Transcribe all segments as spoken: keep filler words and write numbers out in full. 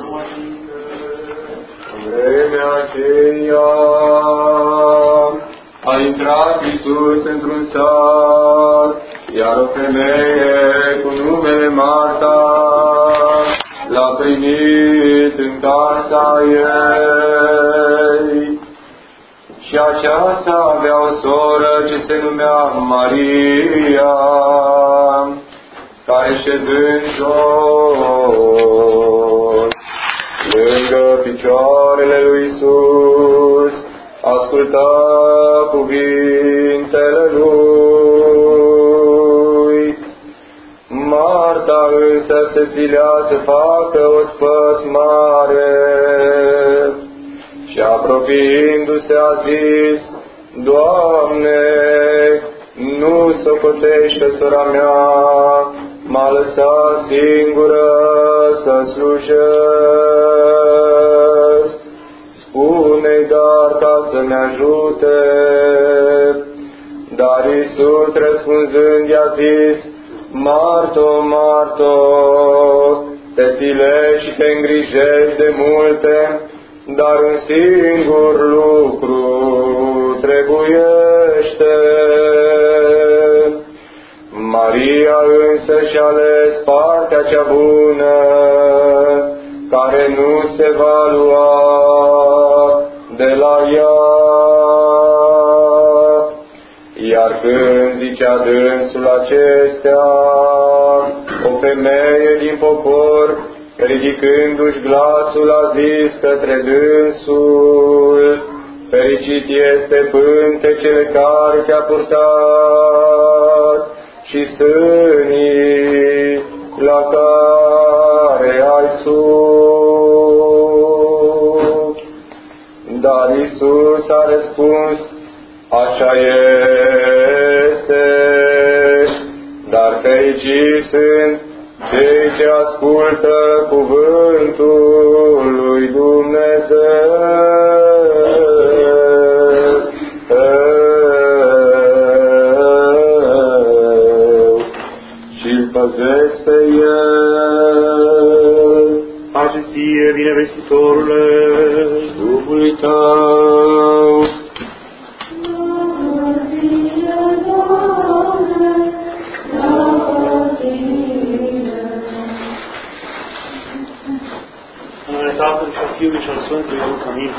În vremea aceea a intrat Iisus într-un sat, iar o femeie cu numele Marta l-a primit în casa ei. Și aceasta avea o soră ce se numea Maria, care șezând jos lângă picioarele lui Iisus, asculta cuvintele lui. Marta însă se silea să facă o spăsmare și apropiindu-se a zis: Doamne, nu socotește sora mea, m-a lăsat singură să slujesc. Spune-i dar ca să-mi ajute. Dar Iisus răspunzând i-a zis: Marto, Marto, te silești și te îngrijești de multe, dar un singur lucru trebuiește. Maria însă și-a ales partea cea bună, care nu se va lua de la ea. Iar când zicea dânsul acestea, o femeie din popor, ridicându-și glasul, a zis către dânsul: Fericit este pântecele care te-a purtat și sânii la care ai sus. Dar Iisus a răspuns: Așa este, dar fericiți sunt cei ce ascultă cuvântul lui Dumnezeu și îl păzesc pe el. Pace ție, binevestitorule, Duhului tău. Tatăl și al Fiului și al Sfântului Duh. Amin.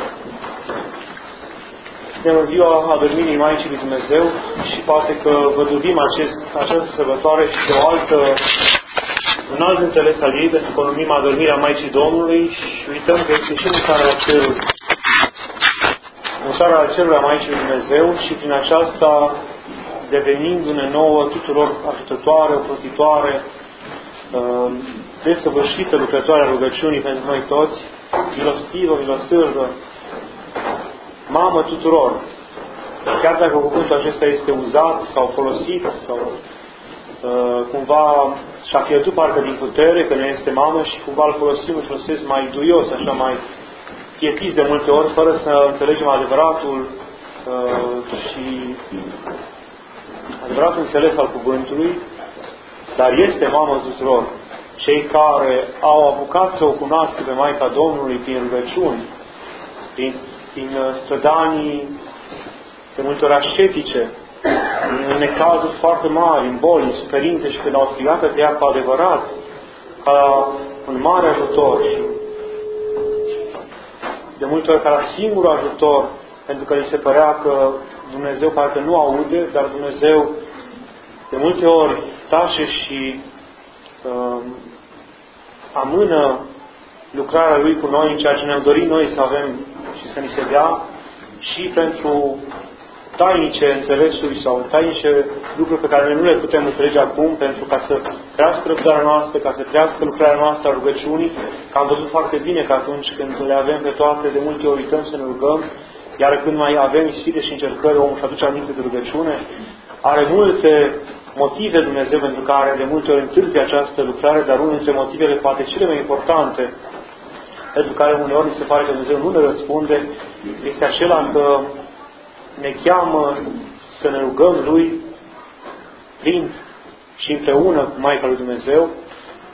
Suntem în ziua adormirii Maicii lui Dumnezeu și poate că văduvim acest, această sărbătoare și de o altă, un alt înțeles al ei, pentru că o numim adormirea Maicii Domnului și uităm că este și mutarea cerului. Mutarea cerului a Maicii lui Dumnezeu și prin aceasta devenindu-ne nouă tuturor ajutătoare, oprotitoare, desăvârșită lucrătoarea rugăciunii pentru noi toți, milostivă, milosârdă, mamă tuturor. Chiar dacă cuvântul acesta este uzat sau folosit sau uh, cumva și-a pierdut parcă din putere, că nu este mamă și cumva îl folosim într-un sens mai duios, așa mai pietist de multe ori, fără să înțelegem adevăratul uh, și adevăratul înțeles al cuvântului, dar este mamă tuturor. Cei care au apucat să o cunoască pe Maica Domnului prin rugăciuni, prin, prin strădanii de multe ori ascetice, în necazuri foarte mari, în boli, în suferințe și când au strigat de ea cu adevărat, ca un mare ajutor și de multe ori ca singur ajutor, pentru că li se părea că Dumnezeu parcă nu aude, dar Dumnezeu de multe ori tace și uh, amână lucrarea Lui cu noi în ceea ce ne-am dorit noi să avem și să ni se dea, și pentru tainice înțelesuri sau tainice lucruri pe care noi nu le putem înțelege acum, pentru ca să crească lucrarea noastră, ca să crească lucrarea noastră a rugăciunii, că am văzut foarte bine că atunci când le avem pe toate, de multe ori uităm să ne rugăm, iar când mai avem ispite și încercări, omul își aduce aminte de rugăciune. Are multe motive Dumnezeu pentru care de multe ori întârzi această lucrare, dar unul dintre motivele poate cele mai importante pentru care uneori mi se pare că Dumnezeu nu ne răspunde, este acela că ne cheamă să ne rugăm Lui prin și împreună cu Maica lui Dumnezeu,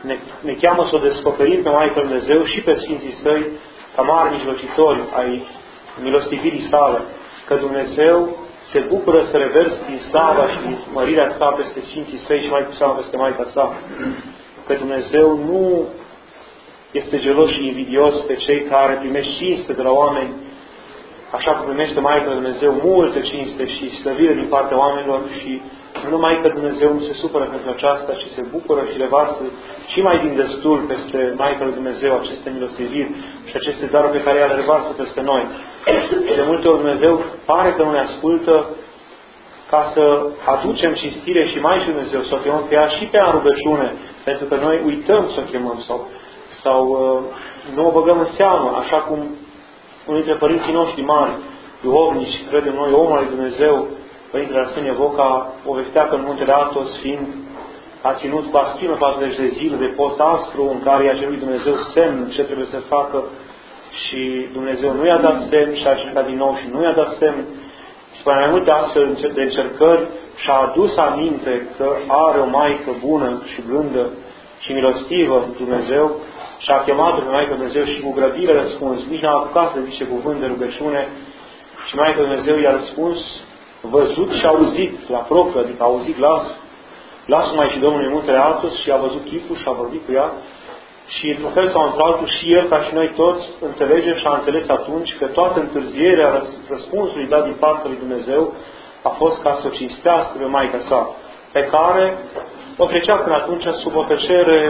ne, ne cheamă să o descoperim pe Maica lui Dumnezeu și pe Sfinții Săi ca mari mijlocitori ai milostivirii sale, că Dumnezeu se bucură să reverse din slava și din mărirea sa peste Sfinții Săi și mai cu seamă peste Maica sa, că Dumnezeu nu este gelos și invidios pe cei care primește cinste de la oameni, așa cum primește Maica lui Dumnezeu multe cinste și slăvire din partea oamenilor, și nu numai că Dumnezeu nu se supără pentru aceasta, ci se bucură și revarsă și mai din destul peste Maica lui Dumnezeu aceste milostiviri și aceste daruri pe care ea le revarsă peste noi. Și de multe ori Dumnezeu pare că nu ne ascultă, ca să aducem cinstire și Maicii Dumnezeu, să o chemăm pe ea și pe ea în rugăciune, pentru că noi uităm să o chemăm sau, sau uh, nu o băgăm în seamă, așa cum unul dintre părinții noștri mari, duhovnici, credem noi, omul lui Dumnezeu, Părintele Arsenie Voca, o vestea că în muntele Athos, fiind, a ținut paschimă patruzeci de zile de post aspru, în care i-a cerut Dumnezeu semn ce trebuie să facă, și Dumnezeu nu i-a dat semn și a încercat din nou și nu i-a dat semn. Și pe mai multe astfel de încercări și-a adus aminte că are o Maică bună și blândă și milostivă Dumnezeu, și a chemat-o pe Maica Dumnezeu și cu grăbire răspuns. Nici n-a apucat să zice cuvânt de rugăciune, și Maica Dumnezeu i-a răspuns văzut și auzit la propriu, adică a auzit glas, glasul Maicii Domnului în muntele Athos și a văzut chipul și a vorbit cu ea. Și într-un fel sau într-altul și el, ca și noi toți, înțelege și a înțeles atunci că toată întârzierea răspunsului dat din partea lui Dumnezeu a fost ca să o cinstească pe Maica sa, pe care o trecea până atunci sub o tăcere,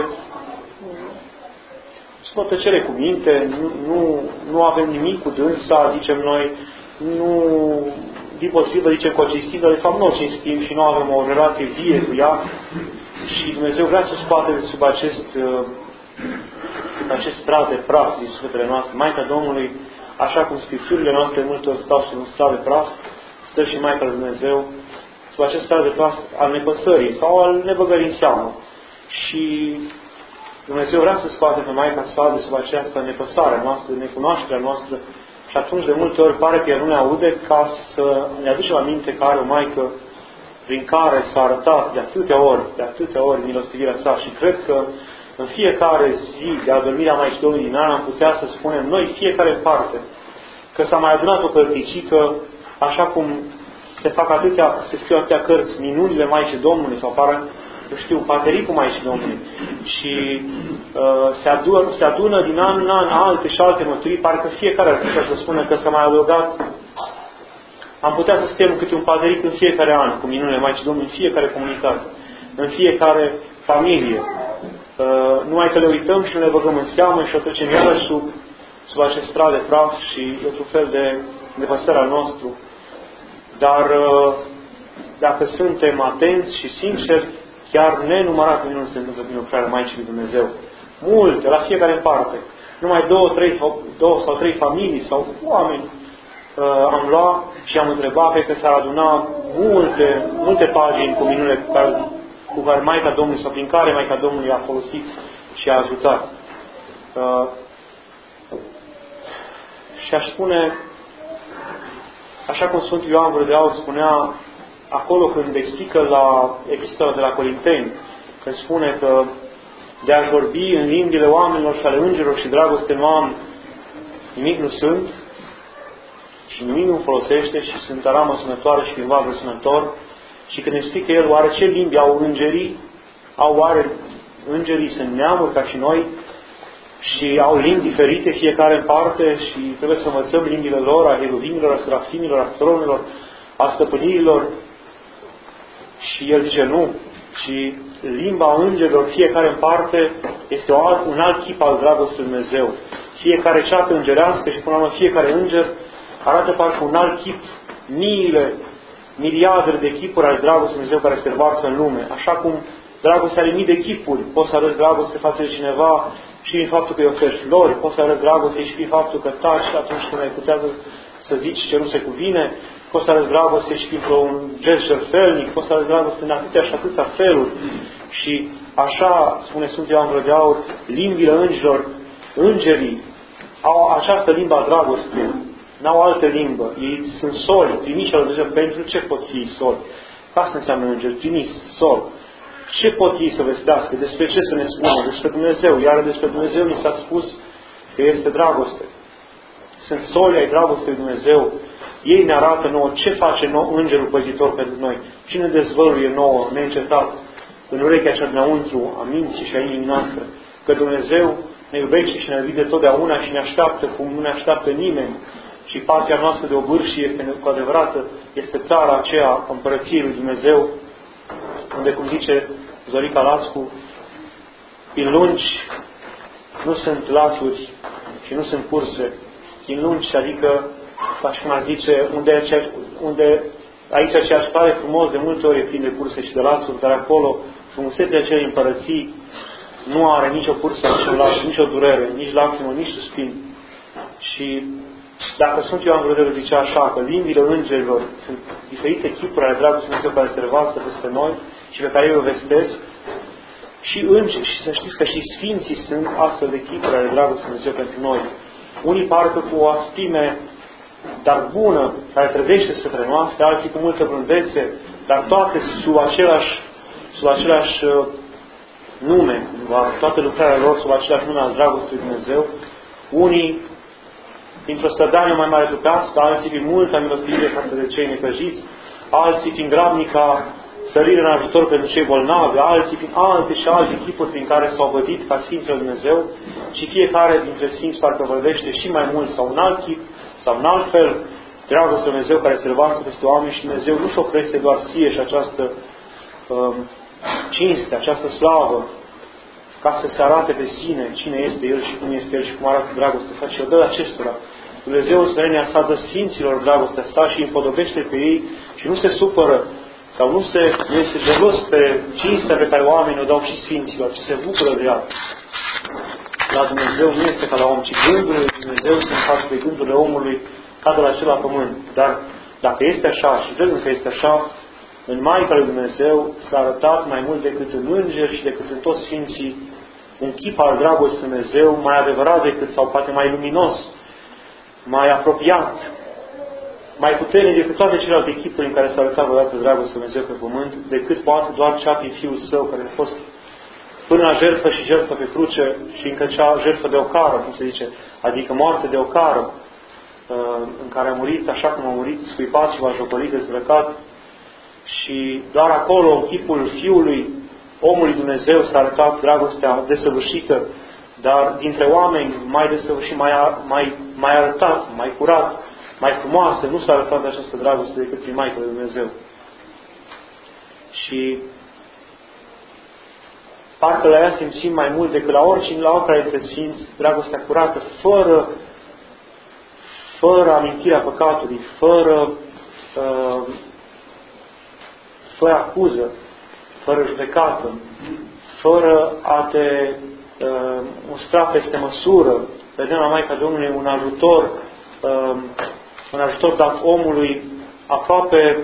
sub o tăcere cu minte, nu, nu, nu avem nimic cu dânsa, zicem noi, nu, din potrivă zicem că o cinstim, dar de fapt nu o cinstim și nu avem o relație vie cu ea, și Dumnezeu vrea să scoate de sub acest acest strat de praf din sufletele noastre. Maica Domnului, așa cum Scripturile noastre multe ori stau sub un strat de praf, stă și Maica lui Dumnezeu sub acest strat de praf al nepăsării sau al nebăgării în seamă. Și Dumnezeu vrea să scoate pe Maica sa de sub această nepăsare noastră, necunoașterea noastră, și atunci de multe ori pare că el nu ne aude, ca să ne aducem aminte că are o Maică prin care s-a arătat de atâtea ori, de atâtea ori milostivirea sa, și cred că în fiecare zi de adormirea Maicii Domnului din an am putea să spunem noi fiecare parte că s-a mai adunat o cărticică, așa cum se fac atâtea, se scriu atâtea cărți, minunile Maicii Domnului, sau pară, nu știu, patericul Maicii Domnului, și uh, se, adună, se adună din an în an alte și alte mături, parcă fiecare ar putea să spună că s-a mai adăugat. Am putea să scriem câte un pateric în fiecare an cu minunile Maicii Domnului, în fiecare comunitate, în fiecare familie. Uh, numai că le uităm și nu le băgăm în seamă și o trecem iarăși sub, sub acest strat de praf și într-un fel de nepăsare al nostru. Dar uh, dacă suntem atenți și sinceri, chiar nenumărat minuni se întâmplă din lucrarea Maicii lui Dumnezeu. Multe, la fiecare parte. Numai două, trei sau, două sau trei familii sau oameni uh, am luat și am întrebat, cred că s-ar aduna multe, multe pagini cu minunile cu care, cu care Maica Domnului sau prin care Maica Domnului a folosit și a ajutat. Uh, și aș spune, așa cum Sfântul Ioan Gură de Aur spunea acolo când explică la Epistola de la Corinteni, când spune că de a vorbi în limbile oamenilor și ale îngerilor și dragoste nu am, nimic nu sunt și nimic nu folosește și sunt aramă sunătoare și cândva răsunător. Și când explică el, oare ce limbi au îngerii? Au oare îngerii sunt neamuri ca și noi și au limbi diferite fiecare în parte și trebuie să învățăm limbile lor, a heruvimilor, a serafimilor, a tronilor, a stăpânirilor? Și el zice nu, ci limba îngerilor, fiecare în parte, este o alt, un alt chip al dragostei lui Dumnezeu. Fiecare ceată îngerească și până la urmă fiecare înger arată parcă un alt chip, miile, miliardele de chipuri ale dragostei lui Dumnezeu care se revarsă în lume. Așa cum dragostea are mii de chipuri, poți să arăți dragoste față de cineva și prin faptul că îi oferi flori, poți să arăți dragoste și prin faptul că taci atunci când ai putea să zici ce nu se cuvine, poți să arăți dragoste și printr-un gest jertfelnic, poți să arăți dragoste în atâtea și atâtea feluri. Și așa, spune Sfântul Ioan Gură de Aur, limbile îngerilor, îngerii au această limbă a dragostei, n-au altă limbă. Ei sunt soli, trimiși al Dumnezeu. Pentru ce pot fi soli? Asta înseamnă îngeri, trimis, sol. ce pot ei să vestească? Despre ce să ne spună? Despre Dumnezeu. Iar despre Dumnezeu ni s-a spus că este dragoste. Sunt soli ai dragostei lui Dumnezeu. Ei ne arată nouă ce face nou îngerul păzitor pentru noi. Și ne dezvăluie nouă, neîncetat, în urechea cea dinăuntru a minții și a inimii noastre, că Dumnezeu ne iubește și ne iubește totdeauna și ne așteaptă cum nu ne așteaptă nimeni. Și patria noastră de obârșie este cu adevărată, este țara aceea a împărăției lui Dumnezeu, unde, cum zice Zorica Lascu, în lungi nu sunt lațuri și nu sunt curse. În lungi, adică, ca și cum ar zice, unde, unde aici ceea ce pare frumos de multe ori e plin de curse și de lațuri, dar acolo frumusețea acelei împărății nu are nicio cursă, nicio laț, nicio durere, nici lacrimă, nici suspin. Și dacă Sfântul Ioan Gură zicea așa, că limbile îngerilor sunt diferite chipuri ale dragostei Dumnezeu care se revarsă peste noi și pe care ei o vestesc, și îngeri, și să știți că și sfinții sunt astfel de chipuri ale dragostei Dumnezeu pentru noi. Unii parcă cu o aspime, dar bună, care trezește spre noastre, alții cu multă blândețe, dar toate sub același, sub același uh, nume, toate lucrarea lor sub același nume al dragostei lui Dumnezeu. Unii dintr-o stădanie mai mare trupească, alții prin multă milostivire față de cei necăjiți, alții prin grabnica sărire în ajutor pentru cei bolnavi, alții prin alte și alte chipuri prin care s-au vădit ca Sfinții lui Dumnezeu, și fiecare dintre Sfinți parcă vădește și mai mult sau un alt chip sau un alt fel dragostea lui Dumnezeu care se revarsă peste oameni, și Dumnezeu nu și oprește doar sie și această um, cinste, această slavă, ca să se arate pe sine cine este El și cum este El și cum arată dragostea sa, și o dă acestora. Dumnezeu în smerenia sa dă Sfinților dragostea sa și îi împodobește pe ei și nu se supără sau nu se este gelos pe cinstea pe care oamenii o dau și Sfinților, ci se bucură de ea. La Dumnezeu nu este ca la om, ci gândurile lui Dumnezeu sunt față de gândurile omului ca de la cel la pământ. Dar dacă este așa, și vedem că este așa, în Maica lui Dumnezeu s-a arătat mai mult decât în îngeri și decât în toți Sfinții un chip al dragostei Dumnezeu mai adevărat decât, sau poate mai luminos, mai apropiat, mai puternic decât toate celelalte chipuri în care s-a arătat vreodată dragostea Dumnezeu pe pământ, decât poate doar cea prin Fiul Său, care a fost până la jertfă și jertfă pe cruce și încă cea jertfă de ocară, cum se zice, adică moarte de ocară, în care a murit așa cum a murit, scuipat și bajocorit, dezbrăcat, și doar acolo, în chipul Fiului omului Dumnezeu, s-a arătat dragostea desăvârșită, dar dintre oameni mai desăvârșit, mai, mai, mai arătat, mai curat, mai frumoasă, nu s-a arătat această dragoste decât prin Maica lui Dumnezeu. Și parcă la ea simțim mai mult decât la oricine, la oricare dintre Sfinți, dragostea curată, fără, fără amintirea păcatului, fără, uh, fără acuză, fără judecată, fără a te uh, mustra peste măsură. Vedem la Maica Domnului un ajutor, uh, un ajutor dat omului aproape,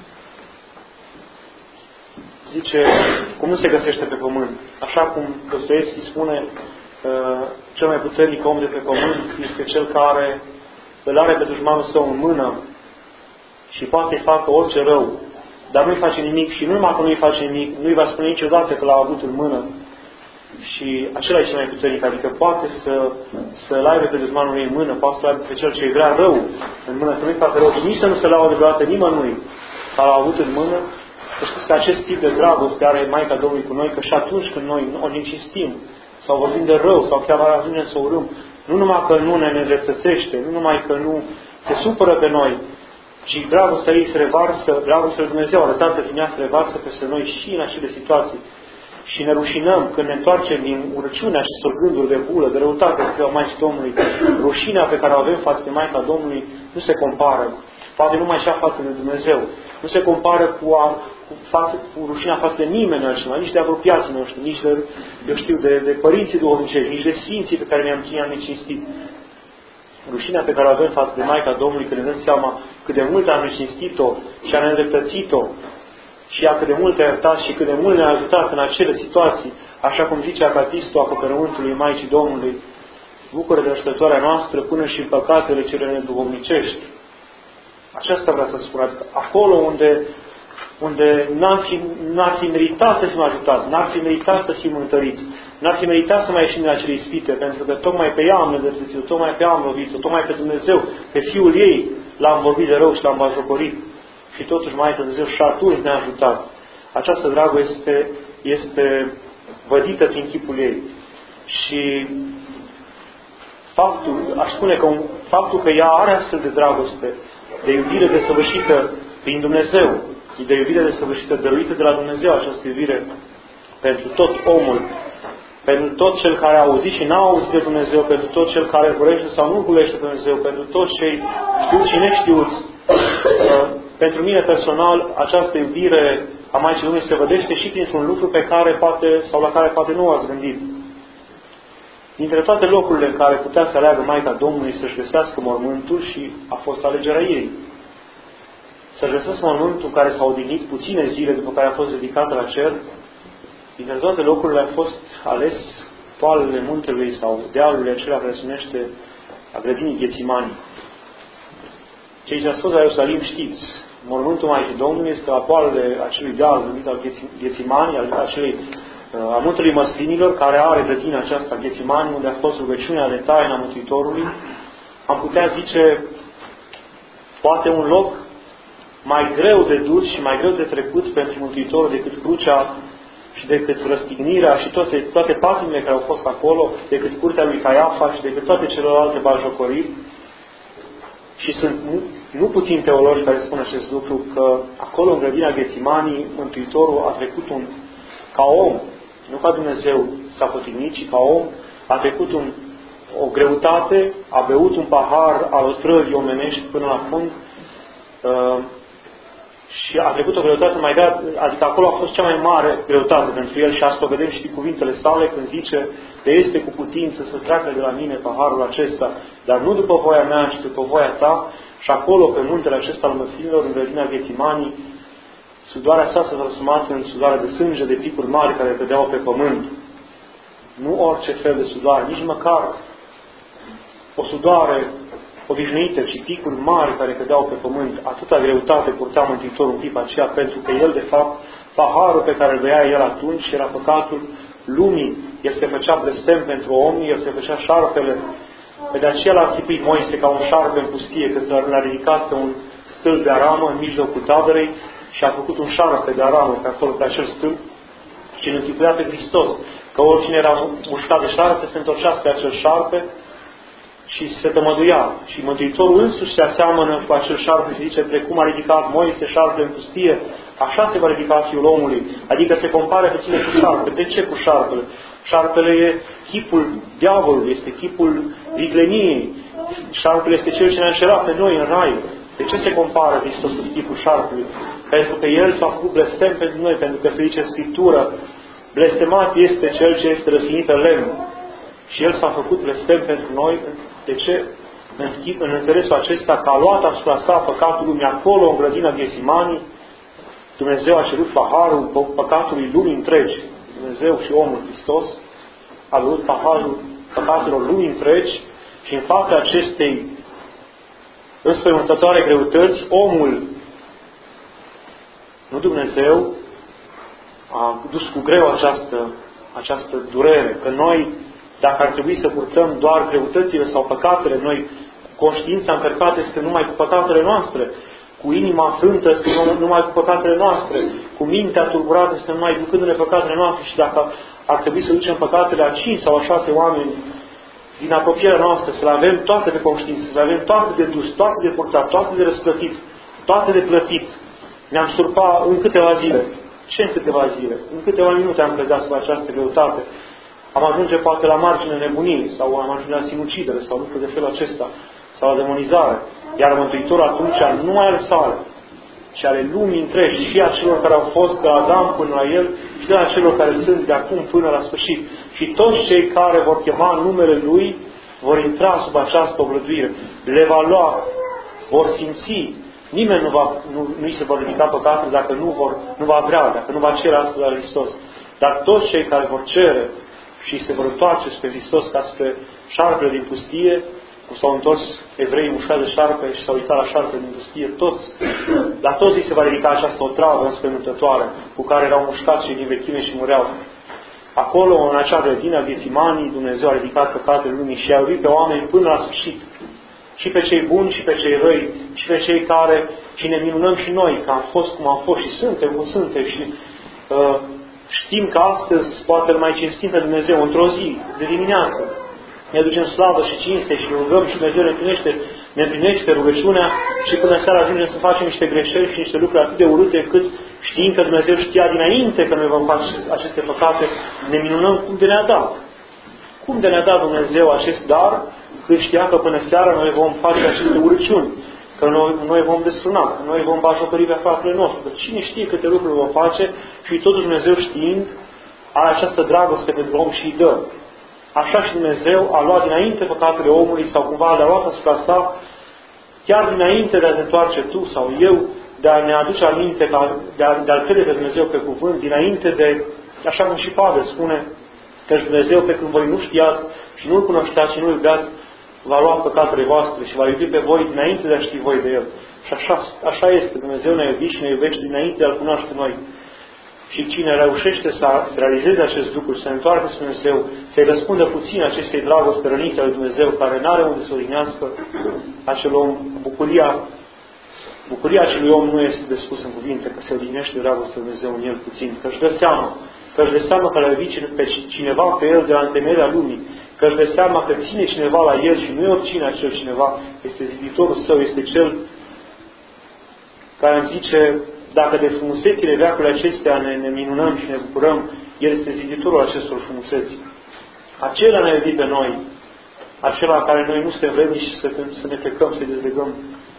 zice, cum nu se găsește pe pământ. Așa cum Dostoevski spune, uh, cel mai puternic om de pe pământ este cel care îl are pe dușmanul său în mână și poate să-i facă orice rău, dar nu-i face nimic, și nu numai că nu-i face nimic, nu-i va spune niciodată că l-a avut în mână. Și acela e cel mai puternic, adică poate să, să-l aibă pe dușmanul lui în mână, poate să-l aibă pe cel ce vrea rău în mână, să nu-i facă rău, și nici să nu se laude vreodată nimănui că l-a avut în mână. Să știți că acest tip de dragoste are Maica Domnului cu noi, că și atunci când noi o ne cinstim, sau vorbim de rău, sau chiar ajungem să urâm, nu numai că nu ne nedreptățește, nu numai că nu se supără pe noi, ci dragostea ei se revarsă, dragostea lui Dumnezeu arătată prin ea se revarsă peste noi și în acele situații. Și ne rușinăm când ne întoarcem din urăciunea acestor gânduri de bulă, de răutate împotriva Maicii Domnului. Rușinea pe care o avem față de Maica Domnului nu se compară, poate numai și față de Dumnezeu. Nu se compară cu, a, cu, față, cu rușinea față de nimeni altcineva, nici de apropiații noștri, nici de, eu știu, de, de părinții duhovnicești, nici de sfinții pe care ne-am ne cinstit. Rușinea pe care o avem față de Maica Domnului, când ne dăm seama cât de mult am cinstit-o și am îndreptățit-o și ea cât de mult a iertat și cât de mult ne-a ajutat în acele situații, așa cum zice acatistul apocărământului Maicii Domnului, bucură de așteptarea noastră până și în păcatele cele neduhovnicești. Aceasta vreau să spun. Acolo unde unde n-ar fi, n-ar fi meritat să fim ajutați, n-ar fi meritat să fim întăriți, n-ar fi meritat să mai ieșim din acele ispite, pentru că tocmai pe ea am nedreptățit-o, tocmai pe ea am lovit-o, tocmai pe Dumnezeu, pe Fiul ei l-am vorbit de rău și l-am batjocorit. Și totuși mai Dumnezeu și atunci ne-a ajutat. Această dragoste este, este vădită prin chipul ei. Și faptul, aș spune că un, faptul că ea are astfel de dragoste, de iubire desăvârșită prin Dumnezeu, de iubire desăvârșită, dăruită de la Dumnezeu, această iubire pentru tot omul, pentru tot cel care a auzit și n-a auzit de Dumnezeu, pentru tot cel care îl culește sau nu culește pe Dumnezeu, pentru toți cei știuți și neștiuți. Pentru mine personal, această iubire a Maicii Domnului se vedește și printr-un lucru pe care poate, sau la care poate nu ați gândit. Dintre toate locurile în care putea să aleagă Maica Domnului să-și găsească mormântul, și a fost alegerea ei, să-și găsească mormântul în care s-a odihnit puține zile după care a fost ridicată la cer, dintre toate locurile a fost ales poalele muntelui sau dealului acela care se numește a grădinii Ghețimanii. Cei ce ați fost la Ierusalim știți, mormântul Maicii Domnului este la poalele acelui deal numit al Ghețimanii, al acelei a muntelui măslinilor, care are grădina aceasta Ghețimanii, unde a fost rugăciunea de taina Mântuitorului. Am putea zice, poate un loc mai greu de dus și mai greu de trecut pentru Mântuitorul decât crucea și decât răstignirea și toate, toate patimile care au fost acolo, decât curtea lui Caiafa și decât toate celelalte batjocoriri. Și sunt nu, nu puțini teologi care spun acest lucru, că acolo în grădina Ghețimanii Mântuitorul a trecut un, ca om, nu ca Dumnezeu s-a potignit, ci ca om, a trecut un, o greutate, a beut un pahar al otrăvii omenești până la fund, uh, și a trecut o greutate mai grea, adică acolo a fost cea mai mare greutate pentru el și asta o vedem și cuvintele sale când zice: de este cu putință să treacă de la mine paharul acesta, dar nu după voia mea, ci după voia ta. Și acolo, pe muntele acesta al măslinilor, în grădina Ghețimanii, sudoarea sa s-a transformat în sudoare de sânge, de picuri mari care cădeau pe pământ. Nu orice fel de sudoare, nici măcar o sudoare obișnuită, ci picuri mari care cădeau pe pământ. Atâta greutate purta Mântuitorul în clipa aceea, pentru că el, de fapt, paharul pe care îl bea el atunci era păcatul lumii. El se făcea blestem pentru om, el se făcea șarpele. Pe de aceea l-a închipuit Moise ca un șarpe în pustie, că l-a ridicat pe un stâlp de aramă în mijlocul taberei și a făcut un șarpe de aramă pe acolo, pe acel stâlp, și îl închipuia pe Hristos, că oricine era mușcat de șarpe se întorcea pe acel șarpe și se tămăduia. Și Mântuitorul însuși se aseamănă cu acel șarpe și zice: precum a ridicat Moise șarpele în pustie, așa se va ridica Fiul omului. Adică se compară pe cine cu șarpe. De ce cu șarpele? Șarpele e chipul diavolului, este chipul vicleniei. Șarpele este cel ce ne-a înșelat pe noi în rai. De ce se compară Hristos cu chipul șarpelui? Pentru că El s-a făcut blestem pentru noi, pentru că se zice în Scriptură: blestemat este cel ce este răfinit în lemn. Și El s-a făcut blestem pentru noi. De ce? În, în înțelesul acesta, că a luat asupra sa păcatul lumii acolo, în grădina Ghețimanii, Dumnezeu a cerut paharul păcatului lumii întregi. Dumnezeu și omul Hristos a luat paharul păcatelor lumii întregi și în fața acestei înspăimântătoare greutăți, omul, nu Dumnezeu, a dus cu greu această, această durere. Că noi, dacă ar trebui să purtăm doar greutățile sau păcatele, noi, cu conștiința încărcată, este numai cu păcatele noastre, cu inima frântă este numai cu păcatele noastre, cu mintea tulburată este numai ducându-ne păcatele noastre. Și dacă ar trebui să ducem păcatele a cinci sau a șase oameni din apropierea noastră, să le avem toate de conștiință, să le avem toate de dus, toate de purtat, toate de răsplătit, toate de plătit, ne-am surpa în câteva zile. Ce în câteva zile? În câteva minute am căzat sub această greutate. Am ajunge poate la marginea nebuniei, sau am ajunge la sinucidere, sau lucruri de felul acesta, sau la demonizare. Iar Mântuitorul atunci nu mai ale sale, ci ale lumii întregi, și a celor care au fost de Adam până la El, și de a celor care sunt de acum până la sfârșit. Și toți cei care vor chema numele Lui vor intra sub această oblăduire. Le va lua, vor simți. Nimeni nu va, nu, nu-i se vor ridica păcatele dacă nu, vor, nu va vrea, dacă nu va cere astfel la Hristos. Dar toți cei care vor cere și se vor întoarce spre Hristos ca spre șarpele din pustie, s-au întors evreii mușcați de șarpe și s-au uitat la șarpe din pustie, toți, la toți îi se va ridica această otravă înspăimântătoare cu care erau mușcați și din vechime și mureau. Acolo, în acea grădină a Ghețimanii, Dumnezeu a ridicat păcatele lumii și a iubit pe oameni până la sfârșit. Și pe cei buni și pe cei răi, și pe cei care, și ne minunăm și noi, că am fost cum am fost și suntem cum suntem și uh, știm că astăzi poate îl mai cinstim pe Dumnezeu într-o zi, de dimineață. Ne aducem slavă și cinste și rugăm și Dumnezeu ne împlinește, ne împlinește rugăciunea și până seara ajungem să facem niște greșeli și niște lucruri atât de urâte încât știind că Dumnezeu știa dinainte că noi vom face aceste păcate, ne minunăm cum de ne-a dat. Cum de ne-a dat Dumnezeu acest dar, cât știa că până seara noi vom face aceste urăciuni, că noi, noi vom desfrâna, că noi vom bajocări pe fratele nostru, că cine știe câte lucruri vom face și totuși Dumnezeu știind are această dragoste pentru om și îi dă. Așa și Dumnezeu a luat dinainte păcatele omului sau cumva le-a luat asupra sa, chiar dinainte de a te întoarce tu sau eu, de a ne aduce aminte, de, a, de a-L crede pe Dumnezeu pe cuvânt, dinainte de, așa cum și Pavel spune, că Dumnezeu pe când voi nu știați și nu-L cunoșteați și nu-L iubeați, va lua păcatele voastre și va iubi pe voi dinainte de a ști voi de El. Și așa, așa este, Dumnezeu ne-a iubit și ne iubește dinainte de a-L cunoaște noi. Și cine reușește să, să realizeze acest lucru, să se întoarcă spre Dumnezeu, să-i răspundă puțin acestei dragoste rănițe ale Dumnezeu, care n-are unde să o odihnească, acel om, bucuria, bucuria acelui om nu este de spus în cuvinte, că se odihnește dragostea de Dumnezeu în el puțin, că își dă seama, că își dă seama că l-a iubit pe cineva pe el de la întemeierea lumii, că își dă seama că ține cineva la el și nu e oricine acel cineva, este ziditorul său, este cel care îmi zice, dacă de frumusețile veacului acestea ne, ne minunăm și ne bucurăm, El este ziditorul acestor frumuseți. Acela ne-a iubit pe noi, acela care noi nu suntem vrednici să, să ne plecăm, să dezlegăm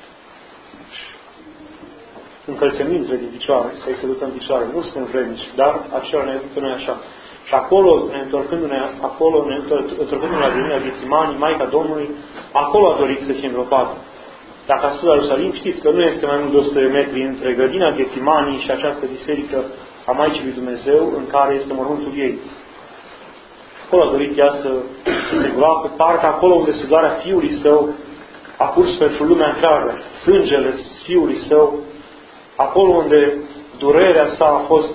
încălțămintre din picioare, să-i sărutăm picioare. Nu suntem vrednici, dar acela ne-a iubit pe noi așa. Și acolo, ne întorcându-ne, acolo, ne întorcându-ne la grădina Ghețimanii, Maica Domnului, acolo a dorit să fie îngropată. Dacă ați fost la Ierusalim, știți că nu este mai mult de o sută de metri între grădina Ghețimanii și această biserică a Maicii lui Dumnezeu, în care este mormântul ei. Acolo a dorit ea să, să se groapă, parcă acolo unde sudarea Fiului Său a curs pentru lumea întreagă, sângele Fiului Său, acolo unde durerea sa a fost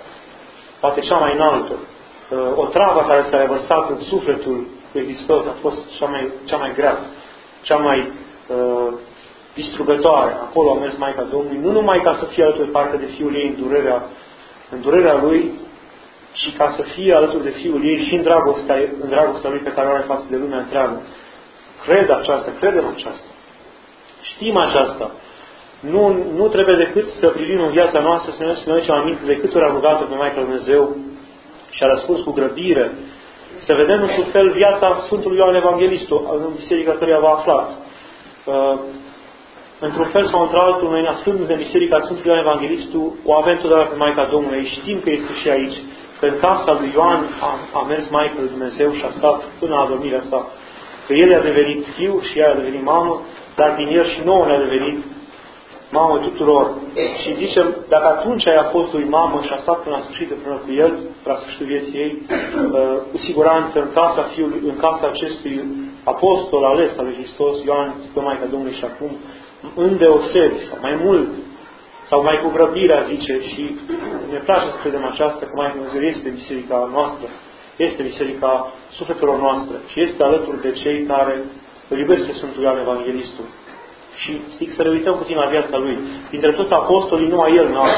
poate cea mai înaltă, o travă care s-a revărsat în sufletul lui Hristos a fost cea mai, cea mai grea, cea mai uh, distrugătoare. Acolo a mers Maica Domnului, nu numai ca să fie alături parcă de Fiul ei în durerea, în durerea Lui, ci ca să fie alături de Fiul ei și în dragostea, în dragostea Lui pe care o are față de lumea întreagă. Cred aceasta, credem aceasta. Știm aceasta. Nu, nu trebuie decât să privim în viața noastră, să ne, să ne aducem aminte de cât ori a rugat-o pe Maica Dumnezeu și a răspuns cu grăbire. Să vedem într-un fel viața Sfântului Ioan Evanghelistul, în biserica căreia vă aflați. Uh, într-un fel sau într-altul, noi aflându-ne în biserica Sfântului Ioan Evanghelistul, o avem totdeauna pe Maica Domnului. Știm că este și aici. Că în casa lui Ioan a, a mers Maica lui Dumnezeu și a stat până la adormirea sa. Că el a devenit fiu și ea a devenit mamă, dar din el și nouă ne-a devenit mamă tuturor. Și zicem, dacă atunci aia a fost lui mamă și a stat până la sfârșit împreună cu el, la sfârșitul vieții ei, cu siguranță în casa fiului, în casa acestui apostol ales al lui Hristos, Ioan, stă Maica Domnului și acum, îndeosebi, sau mai mult, sau mai cu grăbirea, zice, și ne place să credem aceasta, că Maica Dumnezeu este biserica noastră, este biserica sufletelor noastre și este alături de cei care îl iubesc pe Sfântul Ioan Evanghelistul. Și zic să ne uităm puțin la viața lui. Dintre toți apostolii, numai el n-a,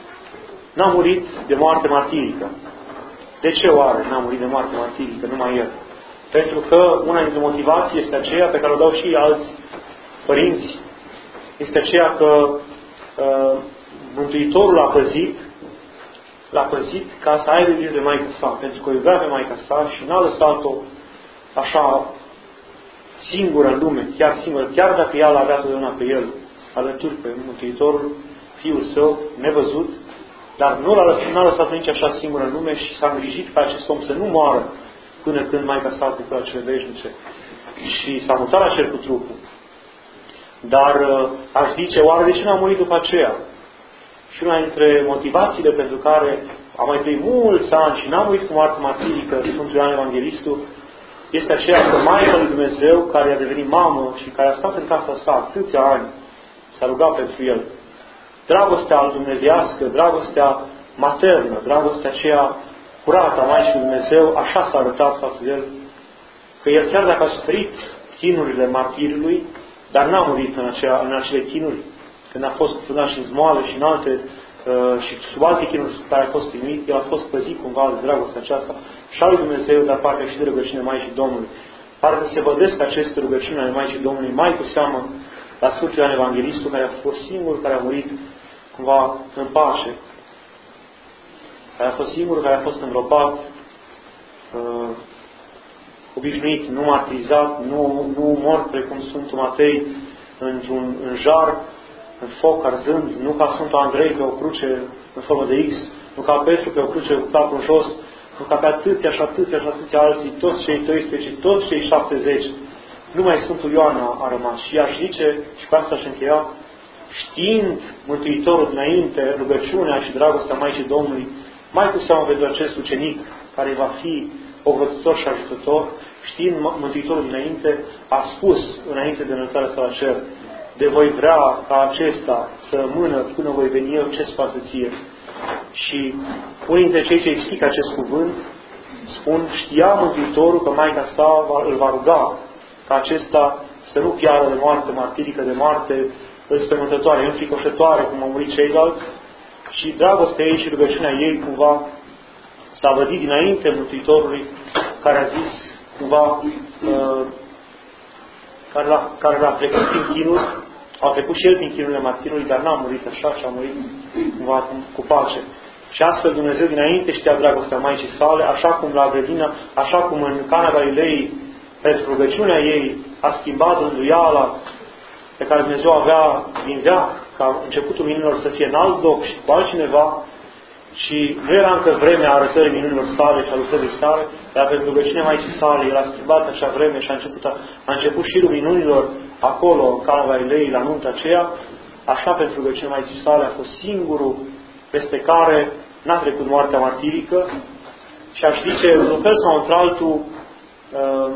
n-a murit de moarte martirică. De ce oare n-a murit de moarte martirică? Numai el. Pentru că una dintre motivații este aceea pe care o dau și alți părinți. Este aceea că uh, Mântuitorul l-a păzit, l-a păzit ca să aibă grijă de Maica sa. Pentru că o iubea pe Maica sa și n-a lăsat-o așa singură în lume, chiar singură, chiar dacă ea l-avea totdeauna pe el, alături pe Mântuitorul, Fiul Său, nevăzut, dar nu l-a lăsat, n-a lăsat nici așa singură în lume și s-a îngrijit ca acest om să nu moară până când Maica sa a la cele veșnice. Și s-a mutat la cer cu trupul. Dar aș zice, oare de ce n-a murit după aceea? Și una dintre motivațiile pentru care a mai trăit mulți ani și n-a murit cu moarte martirică Sfântul Ioan Evanghelistul, este aceea că Maica lui Dumnezeu, care a devenit mamă și care a stat în casa sa atâția ani, s-a rugat pentru el. Dragostea dumnezeiască, dragostea maternă, dragostea aceea curată a Maicii lui Dumnezeu, așa s-a arătat față de el, că el chiar dacă a suferit chinurile martirului, dar n-a murit în, acea, în acele chinuri, când a fost frânat și în zmoale și în alte uh, și sub alte chinuri care a fost primit, el a fost păzit cumva de dragostea aceasta și a lui Dumnezeu, dar parcă și de rugăciune Maicii Domnului. Parcă se vădesc aceste rugăciuni ale Maicii Domnului, mai cu seamă la Sfântul Ioan Evanghelistul, care a fost singurul care a murit cumva în pace, care a fost singurul care a fost îngropat, uh, obișnuit, nu martirizat, nu, nu mort precum Sfântul Matei într-un în jar, în foc arzând, nu ca Sfântul Andrei pe o cruce în formă de X, nu ca Petru pe o cruce cu capul în jos, nu ca pe atâția și atâția și atâția alții, toți cei doisprezece, toți cei șaptezeci. Numai Sfântul Ioan a rămas. Și aș zice, și cu asta aș încheia, știind Mântuitorul dinainte, rugăciunea și dragostea Maicii Domnului, mai cu seamă pentru acest ucenic, care va fi ocrotitor și ajutător, știind Mântuitorul dinainte, a spus, înainte de înălțarea sa la cer, de voi vrea ca acesta să rămână până voi veni eu, ce-ți pasă ție? Și unii dintre cei ce explică acest cuvânt spun, știa Mântuitorul că Maica sa îl va ruga ca acesta să nu piară de moarte martirică, de moarte înspăimântătoare, înfricoșătoare, cum au murit ceilalți, și dragostea ei și rugăciunea ei cumva s-a vădit dinainte Mântuitorului, care a zis cumva uh, care l-a, care l-a trecut prin chinuri, a trecut și el prin chinurile martirului, dar n-a murit așa și a murit cumva cu pace. Și astfel Dumnezeu dinainte știa dragostea Maicii sale, așa cum la grădină, așa cum în Cana Galilei, pentru rugăciunea ei, a schimbat rânduiala pe care Dumnezeu avea din veac, ca începutul minunilor să fie în alt loc și cu altcineva, și nu era încă vremea arătării minunilor sale și a lucrării sale, dar pentru rugăciunea Maicii sale, el a schimbat acea vreme și a început, a, a început șirul minunilor acolo, în Cana Galilei, la nunta aceea, așa pentru rugăciunea Maicii sale a fost singurul peste care n-a trecut moartea martirică și aș zice, într-un fel sau într-altul, uh,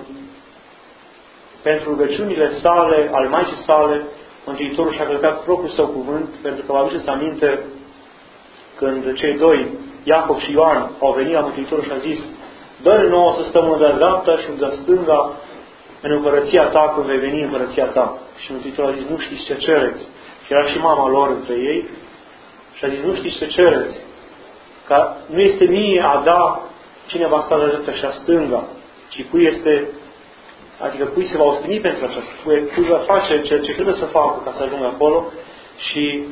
pentru rugăciunile sale, ale Maicii sale, Mântuitorul și-a călcat propriul său cuvânt, pentru că vă aduceți aminte când cei doi, Iacov și Ioan, au venit la Mântuitorul și a zis, dă-ne nouă să stăm unde dreapta și unde stânga în împărăția ta când vei veni în împărăția ta. Și Mântuitorul a zis, nu știți ce cereți. Și era și mama lor între ei și a zis, nu știți ce cereți. Că nu este mie a da cine va sta la dreapta și a stânga, ci cui este, adică cui se va osteni pentru aceasta, cui, cui va face ce, ce trebuie să facă ca să ajungă acolo. Și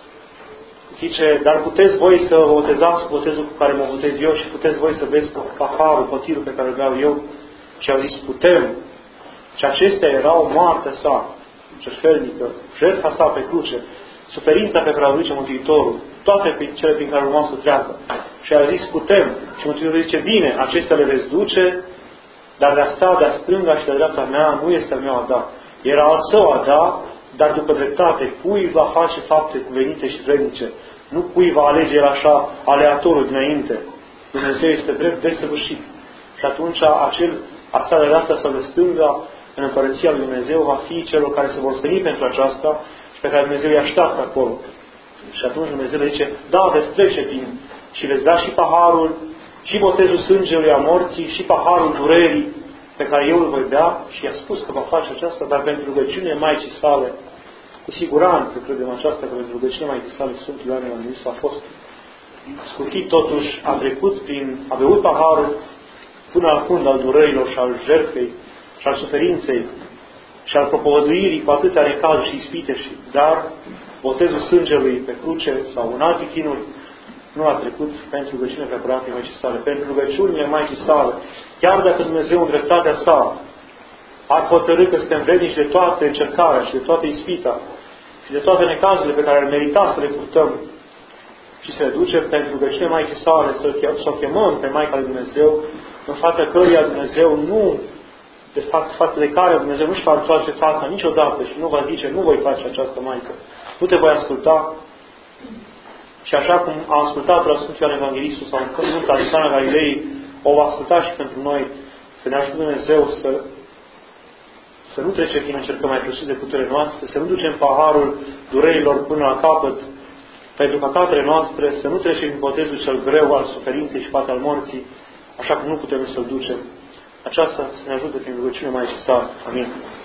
zice, dar puteți voi să vă botezați cu botezul cu care mă botez eu și puteți voi să beți paharul, potirul pe care îl beau eu? Și au zis, putem. Și acestea erau moartea sa, jertfelnică, jertfa sa pe cruce, suferința pe care o duce Mântuitorul, toate cele prin care urmau să treacă. Și a zis, putem. Și Mântuitorul zice, bine, acestea le veți duce, dar de a sta de-a stânga și de-a dreapta mea nu este a mea a da. Era al său a da, dar după dreptate, cui va face fapte cuvenite și vrednice, nu cui va alege el așa aleatorul dinainte. Dumnezeu este drept desăvârșit. Și atunci acel asta de dreapta sau de stânga în împărăția lui Dumnezeu va fi celor care se vor stăni pentru aceasta și pe care Dumnezeu îi așteaptă acolo. Și atunci Dumnezeu le zice, da, veți trece prin și veți da și paharul, și botezul sângelui a morții, și paharul durerii pe care eu îl voi bea, și i-a spus că va face aceasta, dar pentru rugăciune Maicii sale, cu siguranță credem aceasta, că pentru rugăciune Maicii sale Sfântul Ioan Evanghelistul a fost scutit, totuși a trecut prin, a beut paharul până la fund al durerilor și al jertfei și al suferinței și al propovăduirii cu atâtea necazuri și ispite, și, dar botezul sângelui pe cruce sau în alte chinuri nu a trecut pentru rugăciunea preparată Maicii sale, pentru rugăciunile Maicii sale. Chiar dacă Dumnezeu în dreptatea sa ar hotărâ că suntem vrednici de toate încercarea și de toată ispita și de toate necazurile pe care ar merita să le purtăm și să le ducem, pentru rugăciunea Maicii sale, să o chemăm pe Maica lui Dumnezeu, în fața căruia Dumnezeu nu, de fapt, față de care Dumnezeu nu-și va întoarce fața niciodată și nu va zice, nu voi face această Maică, nu te voi asculta. Și așa cum a ascultat la Sfântul Ioan Evanghelistul sau în nunta din Cana Galilei, o va asculta și pentru noi Să ne ajute Dumnezeu să, să nu trecem prin încercări mai presus de puterea noastră, să nu ducem paharul durerilor până la capăt, pentru ca catele noastre să nu trecem în botezul cel greu al suferinței și poate al morții, așa cum nu putem să-l ducem. Aceasta să ne ajute prin rugăciune mai necesară. Amin.